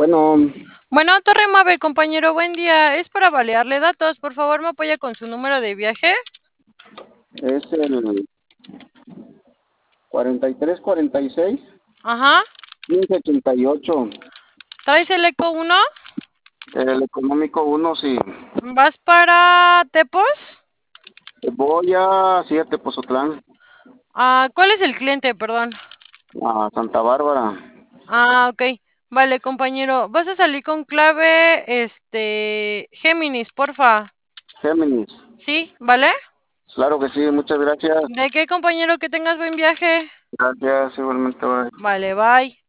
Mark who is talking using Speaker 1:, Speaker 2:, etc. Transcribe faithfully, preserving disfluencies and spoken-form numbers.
Speaker 1: Bueno,
Speaker 2: Bueno, Torre Mave, compañero, buen día. Es para validarle datos. Por favor, me apoya con su número de viaje.
Speaker 1: es el cuarenta y tres cuarenta y seis
Speaker 2: Ajá.
Speaker 1: quince ochenta y ocho.
Speaker 2: ¿Traes el Eco uno?
Speaker 1: El económico uno, sí.
Speaker 2: ¿Vas para Tepos?
Speaker 1: Voy a siete Pozotlán,
Speaker 2: Ah, ¿cuál es el cliente? Perdón.
Speaker 1: a Santa Bárbara,
Speaker 2: Ah, ok. Vale, compañero. ¿Vas a salir con clave, este, Géminis, porfa?
Speaker 1: Géminis.
Speaker 2: ¿Sí? ¿Vale?
Speaker 1: Claro que sí, muchas gracias.
Speaker 2: ¿De qué, compañero? Que tengas buen viaje.
Speaker 1: Gracias, igualmente. Bye.
Speaker 2: Vale, bye.